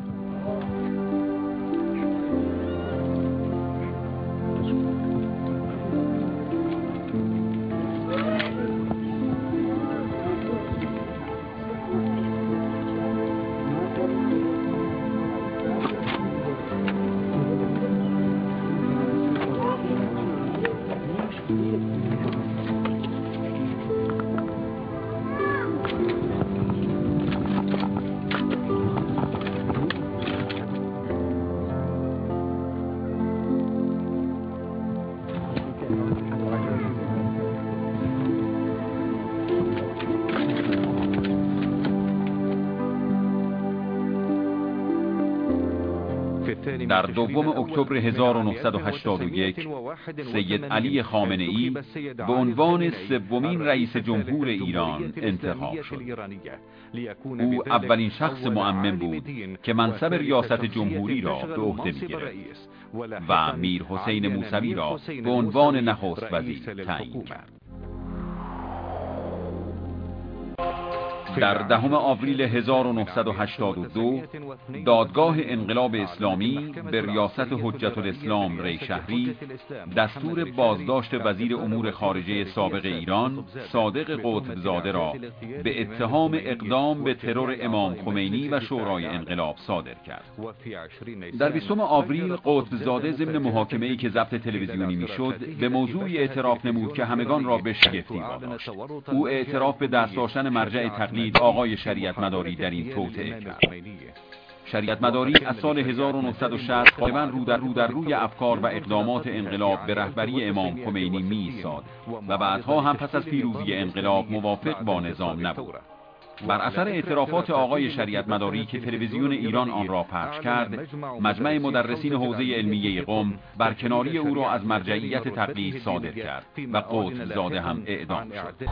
در دوم اکتبر هزار و نهصد و هشتاد و یک سید علی خامنه‌ای به عنوان سومین رئیس جمهور ایران انتخاب شد. او اولین شخص مؤمن بود که منصب ریاست جمهوری را به عهده می‌گرفت و میر حسین موسوی را به عنوان نخست وزیر تعیین کرد. در دهم آوریل هزار و نهصد و هشتاد و دو دادگاه انقلاب اسلامی به ریاست حجت الاسلام ریشهری دستور بازداشت وزیر امور خارجه سابق ایران صادق قطبزاده را به اتهام اقدام به ترور امام خمینی و شورای انقلاب صادر کرد. در بیستم آوریل قطبزاده ضمن محاکمه‌ای که ضبط تلویزیونی میشد به موضوعی اعتراف نمود که همگان را به شگفتی واداشت. او اعتراف به دست داشتن مرجع تقلید آقای شریعت مداری در این توطئه کرد. شریعت مداری از سال هزار و نهصد و شصت غالباً رو در رو در روی افکار و اقدامات انقلاب به رهبری امام خمینی می‌ایستاد و بعدها هم پس از پیروزی انقلاب موافق با نظام نبود. بر اثر اعترافات آقای شریعت مداری که تلویزیون ایران آن را پخش کرد، مجمع مدرسین حوزه علمیه قم برکناری او را از مرجعیت تقلید صادر کرد و قطبزاده هم اعدام شد.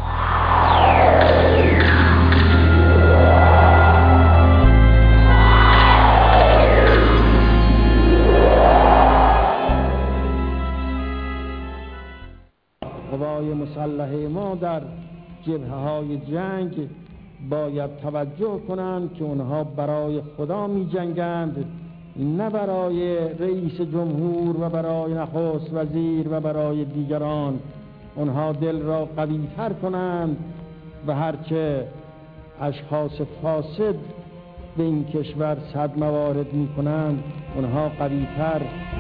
قوای مسلحه ما در جبهه‌های جنگ باید توجه کنند که اونها برای خدا می جنگند، نه برای رئیس جمهور و برای نخست وزیر و برای دیگران. اونها دل را قوی تر کنند و هرچه اشخاص فاسد به این کشور صد موارد می کنند اونها قوی تر.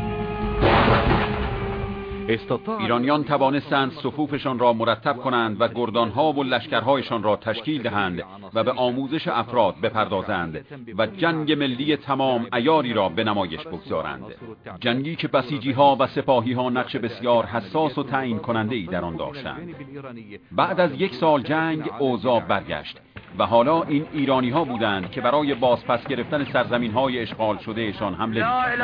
ایرانیان توانستند صفوفشان را مرتب کنند و گردانها و لشکرهایشان را تشکیل دهند و به آموزش افراد بپردازند و جنگ ملی تمام عیاری را به نمایش بگذارند. جنگی که بسیجی‌ها و سپاهی‌ها نقش بسیار حساس و تعیین کننده‌ای در آن داشتند. بعد از یک سال جنگ اوضاع برگشت و حالا این ایرانی‌ها بودند که برای بازپس گرفتن سرزمین‌های اشغال شدهشان حمله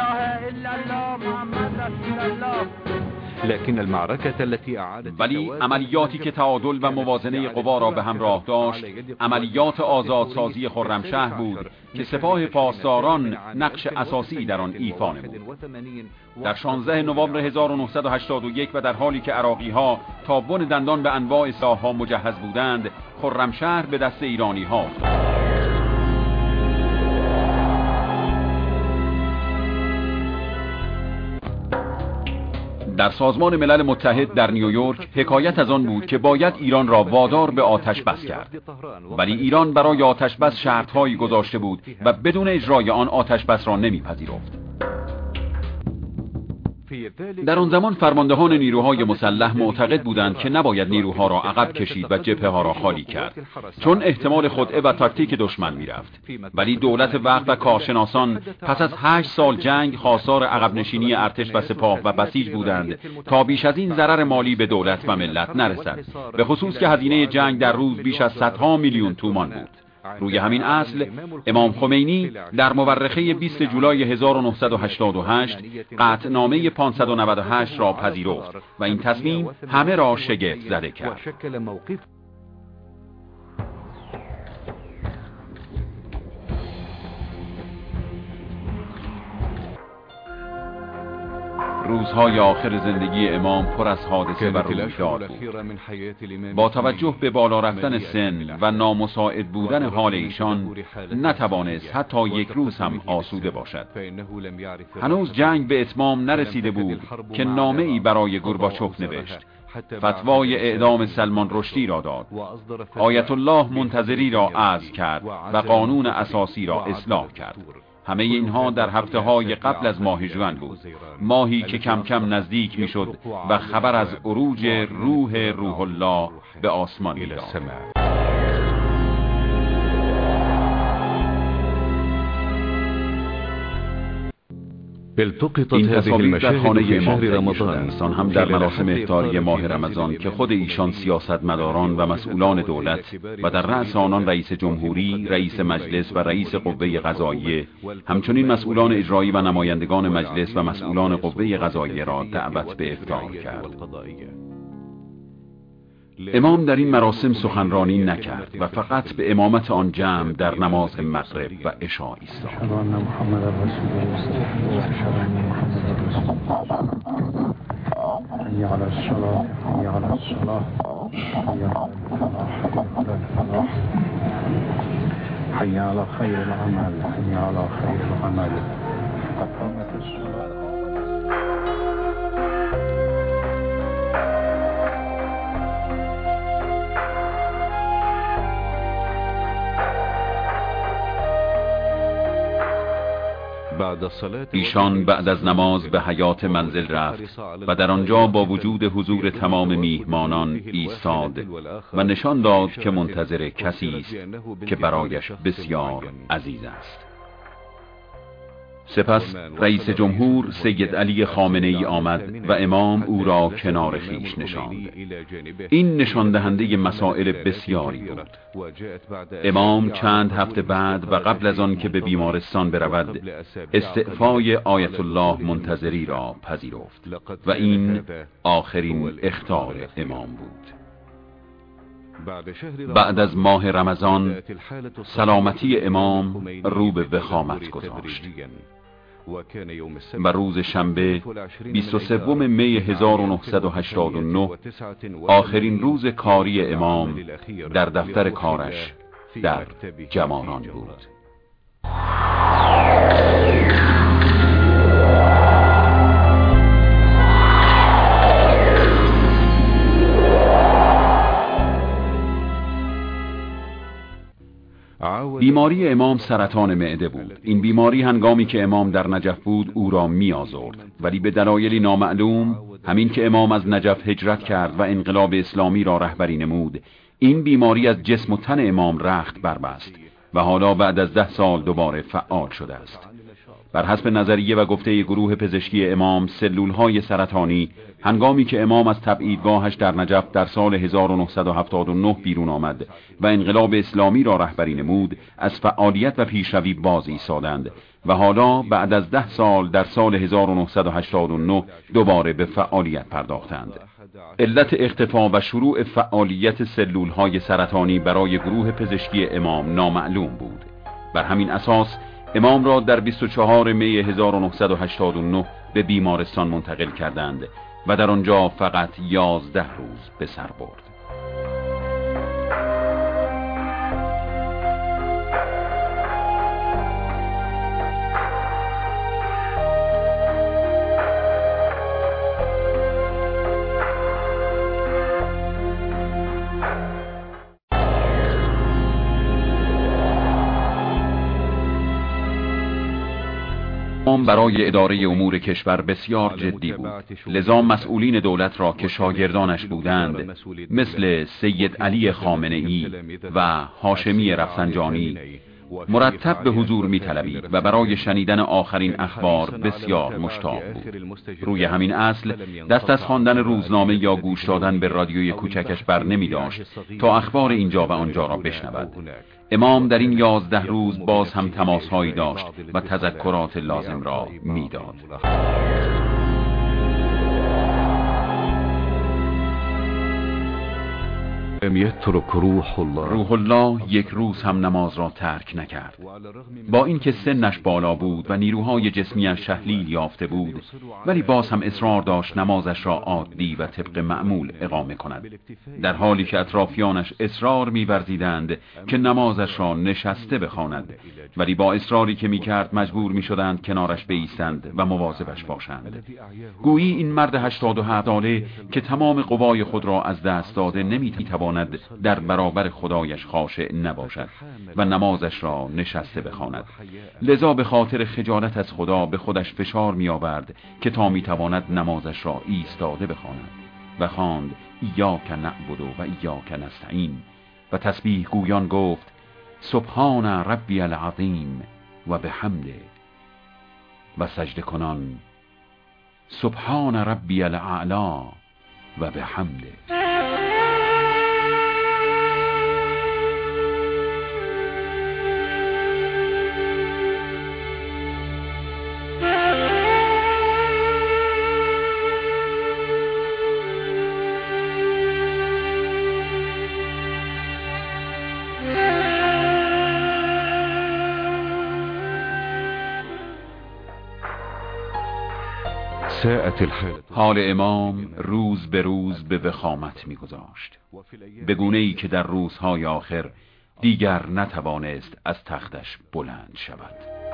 ولی عملیاتی که تعادل و موازنه قوا را به همراه داشت عملیات آزادسازی خرمشهر بود که سپاه پاسداران نقش اساسی در آن ایفا نمود. در شانزده نوامبر هزار و نهصد و هشتاد و یک و در حالی که عراقی‌ها تا بن دندان به انواع سلاح‌ها مجهز بودند، خرمشهر به دست ایرانی‌ها افتاد. در سازمان ملل متحد در نیویورک حکایت از آن بود که باید ایران را وادار به آتش بس کرد، ولی ایران برای آتش بس شرط‌هایی گذاشته بود و بدون اجرای آن آتش بس را نمی‌پذیرفت. در آن زمان فرماندهان نیروهای مسلح معتقد بودند که نباید نیروها را عقب کشید و جبهه ها را خالی کرد، چون احتمال خدعه و تاکتیک دشمن میرفت. ولی دولت وقت و کارشناسان پس از هشت سال جنگ خواستار عقب نشینی ارتش و سپاه و بسیج بودند تا بیش از این ضرر مالی به دولت و ملت نرسد، به خصوص که هزینه جنگ در روز بیش از صدها میلیون تومان بود. روی همین اصل امام خمینی در مورخه بیست جولای هزار و نهصد و هشتاد و هشت قطعنامه پانصد و نود و هشت را پذیرفت و این تصمیم همه را شگفت زده کرد. روزهای آخر زندگی امام پر از حادثه و رویداد بود. با توجه به بالا رفتن سن و نامساعد بودن حال ایشان نتوانست حتی یک روز هم آسوده باشد. هنوز جنگ به اتمام نرسیده بود که نامه ای برای گورباچوف نوشت، فتوای اعدام سلمان رشدی را داد، آیت الله منتظری را عزل کرد و قانون اساسی را اصلاح کرد. همه اینها در هفته های قبل از ماه ژوئن بود، ماهی که کم کم نزدیک میشد و خبر از عروج روح روح الله به آسمان می‌رسید. این تصاویر در خانه امام رمضان هم در مراسم افطاری ماه رمضان که خود ایشان سیاستمداران و مسئولان دولت و در رأس آنان رئیس جمهوری، رئیس مجلس و رئیس قوه قضاییه، همچنین مسئولان اجرایی و نمایندگان مجلس و مسئولان قوه قضاییه را دعوت به افطار کرد. امام در این مراسم سخنرانی نکرد و فقط به امامت آن جمع در نماز مغرب و عشا ایستاد. حي على خير العمل حي على خير العمل قامت الصلاة. ایشان بعد از نماز به حیاط منزل رفت و در آنجا با وجود حضور تمام میهمانان ایستاد و نشان داد که منتظر کسی است که برایش بسیار عزیز است. سپس رئیس جمهور سید علی خامنه ای آمد و امام او را کنار خویش نشاند. این نشان دهنده مسائل بسیاری بود. امام چند هفته بعد و قبل از آن که به بیمارستان برود استعفای آیت الله منتظری را پذیرفت و این آخرین اخطار امام بود. بعد از ماه رمضان سلامتی امام رو به وخامت گذاشت و روز شنبه بیست و سوم می هزار و نهصد و هشتاد و نه آخرین روز کاری امام در دفتر کارش در جماران بود. بیماری امام سرطان معده بود. این بیماری هنگامی که امام در نجف بود او را می آزرد، ولی به دلایلی نامعلوم همین که امام از نجف هجرت کرد و انقلاب اسلامی را رهبری نمود، این بیماری از جسم و تن امام رخت بربست و حالا بعد از ده سال دوباره فعال شده است. بر حسب نظریه و گفته گروه پزشکی امام، سلولهای سرطانی هنگامی که امام از تبعیدگاهش در نجف در سال هزار و نهصد و هفتاد و نه بیرون آمد و انقلاب اسلامی را رهبری نمود، از فعالیت و پیشروی باز ایستادند و حالا بعد از ده سال در سال هزار و نهصد و هشتاد و نه دوباره به فعالیت پرداختند. علت اختفا و شروع فعالیت سلولهای سرطانی برای گروه پزشکی امام نامعلوم بود. بر همین اساس امام را در بیست و چهارم می هزار و نهصد و هشتاد و نه به بیمارستان منتقل کردند و در آنجا فقط یازده روز به سر برد. امام برای اداره امور کشور بسیار جدی بود، لذا مسئولین دولت را که شاگردانش بودند مثل سید علی خامنه‌ای و هاشمی رفسنجانی مرتب به حضور می طلبید و برای شنیدن آخرین اخبار بسیار مشتاق بود. روی همین اصل دست از خواندن روزنامه یا گوش دادن به رادیوی کوچکش بر نمی داشت تا اخبار اینجا و آنجا را بشنود. امام در این یازده روز باز هم تماسهایی داشت و تذکرات لازم را می داد. روح الله یک روز هم نماز را ترک نکرد. با اینکه سنش بالا بود و نیروهای جسمیش تحلیل یافته بود، ولی باز هم اصرار داشت نمازش را عادی و طبق معمول اقامه کند، در حالی که اطرافیانش اصرار می‌ورزیدند که نمازش را نشسته بخواند، ولی با اصراری که می‌کرد مجبور می‌شدند کنارش بایستند و مواظبش باشند. گویی این مرد هشتاد و هفت ساله که تمام قوای خود را از دست داده نمی‌تواند در برابر خدایش خاشع نباشد و نمازش را نشسته بخواند. لذا به خاطر خجالت از خدا به خودش فشار می آورد که تا می تواند نمازش را ایستاده بخواند و خواند ایاک نعبد و ایاک نستعین و تسبیح گویان گفت سبحان ربی العظیم و بحمده، و سجده کنان سبحان ربی الاعلی و بحمده. حال امام روز به روز به وخامت می‌گذاشت، به گونه‌ای که در روزهای آخر دیگر نتوانست از تختش بلند شود.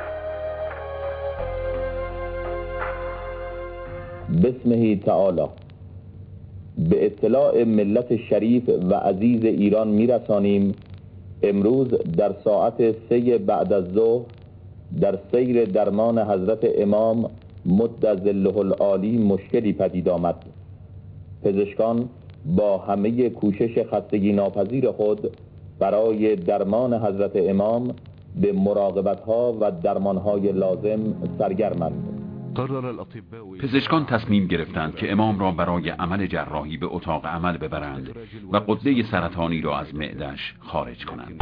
بسمه تعالی به اطلاع ملت شریف و عزیز ایران میرسانیم امروز در ساعت سه بعد از ظهر در سیر درمان حضرت امام مد ظله العالی مشکلی پدید آمد. پزشکان با همه کوشش خستگی ناپذیر خود برای درمان حضرت امام به مراقبت‌ها و درمان‌های لازم سرگرمند. پزشکان تصمیم گرفتند که امام را برای عمل جراحی به اتاق عمل ببرند و غده سرطانی را از معده‌اش خارج کنند.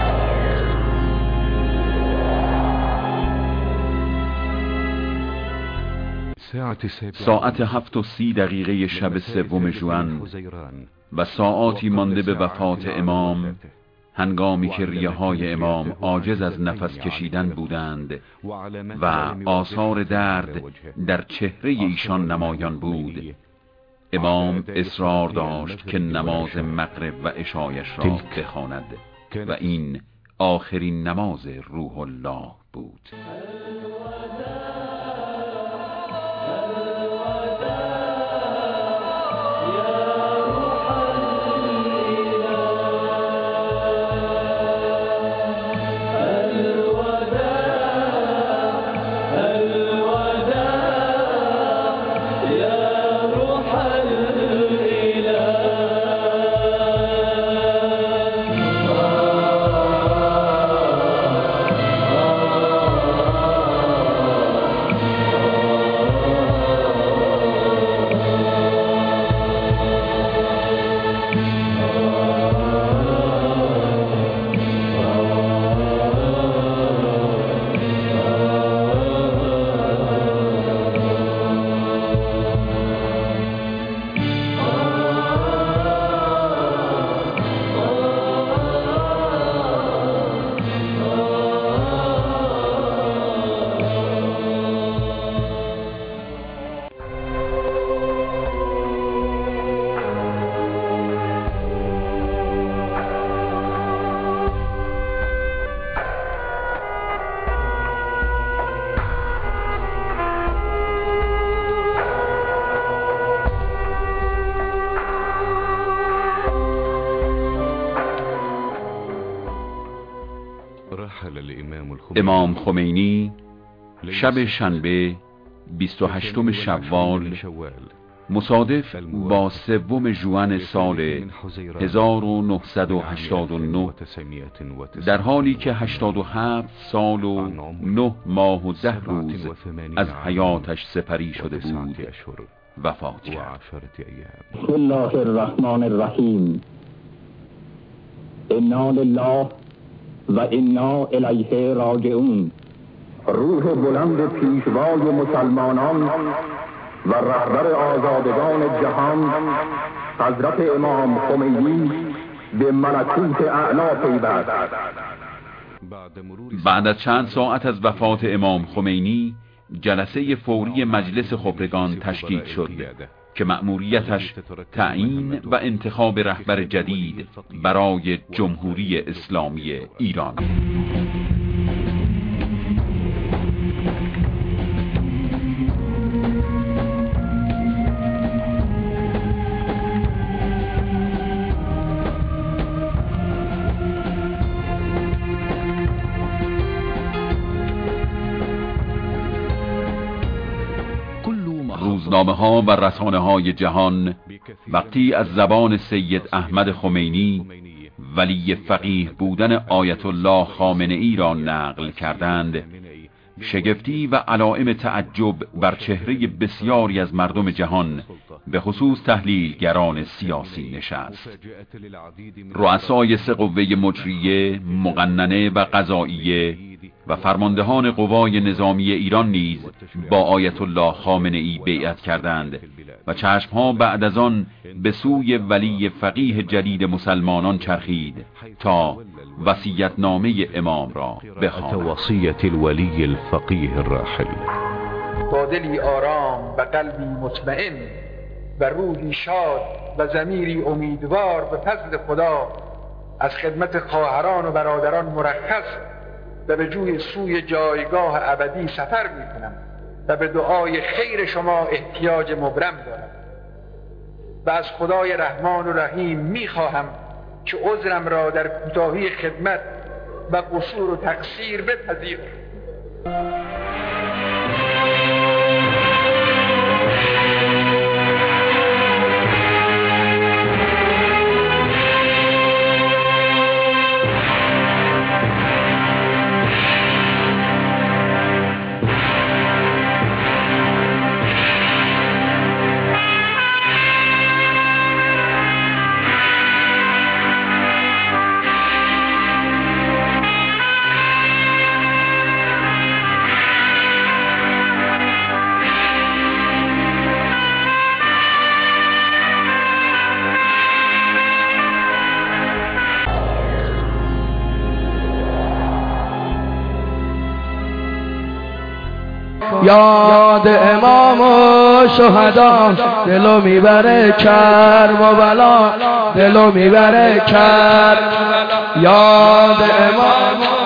ساعت هفت و سی دقیقه شب سوم ژوئن و ساعاتی مانده به وفات امام، هنگامی که ریه های امام عاجز از نفس کشیدن بودند و آثار درد در چهره ایشان نمایان بود، امام اصرار داشت که نماز مغرب و عشایش را بخواند و این آخرین نماز روح الله بود. امام خمینی شب شنبه بیست و هشتم شوال مصادف با سوم ژوئن سال هزار و نهصد و هشتاد و نه، در حالی که هشتاد و هفت سال و نه ماه و ده روز از حیاتش سپری شده بود وفات کرد. بسم الله الرحمن الرحیم. انا لله و انا الیه راجعون. روح بلند پیشوای مسلمانان و رهبر آزادگان جهان حضرت امام خمینی به ملکوت اعلی پیوست. بعد از چند ساعت از وفات امام خمینی جلسه فوری مجلس خبرگان تشکیل شد که مأموریتش تعیین و انتخاب رهبر جدید برای جمهوری اسلامی ایران. روزنامه ها و رسانه های جهان وقتی از زبان سید احمد خمینی ولی فقیه بودن آیت الله خامنه ای را نقل کردند، شگفتی و علائم تعجب بر چهره بسیاری از مردم جهان به خصوص تحلیلگران سیاسی نشست. رؤسای سه قوه مجریه، مقننه و قضاییه و فرماندهان قوای نظامی ایران نیز با آیت الله خامنه ای بیعت کردند و چشمها بعد از آن به سوی ولی فقیه جدید مسلمانان چرخید تا وصیت‌نامه امام را بخواند. وصیت الولی الفقیه الراحل. با دلی آرام و قلبی مطمئن و روحی شاد و ضمیری امیدوار به فضل خدا از خدمت خواهران و برادران مرخص و به جوی سوی جایگاه ابدی سفر می کنم و به دعای خیر شما احتیاج مبرم دارم و از خدای رحمان و رحیم می خواهم که عذرم را در کوتاهی خدمت و قصور و تقصیر بپذیر. یاد امام و شهدا دلو میبره کرب و بلا، دلو میبره کرب. یاد امام